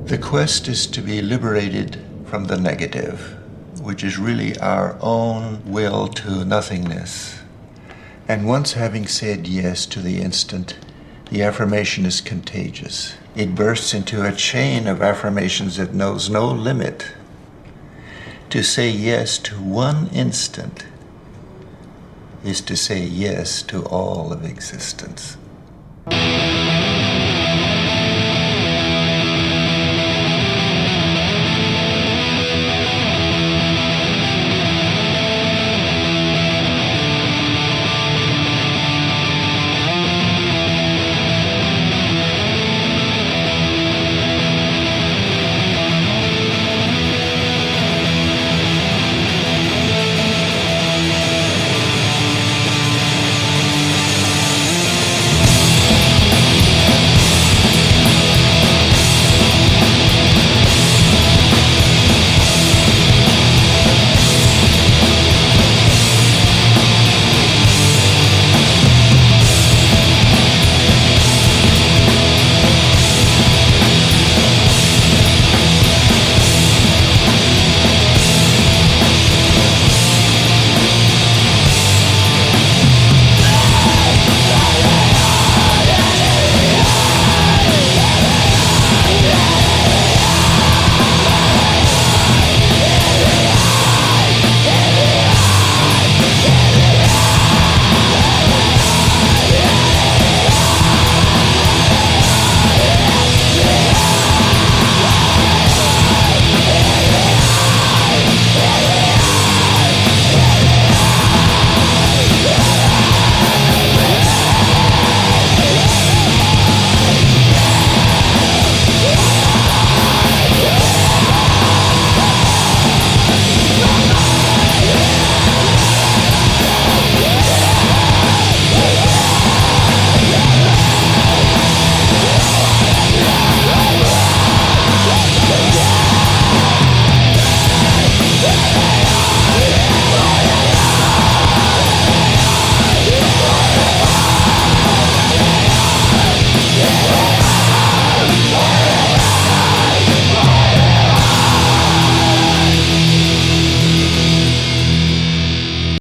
The quest is to be liberated from the negative, which is really our own will to nothingness. And once having said yes to the instant, the affirmation is contagious. It bursts into a chain of affirmations that knows no limit. To say yes to one instant is to say yes to all of existence.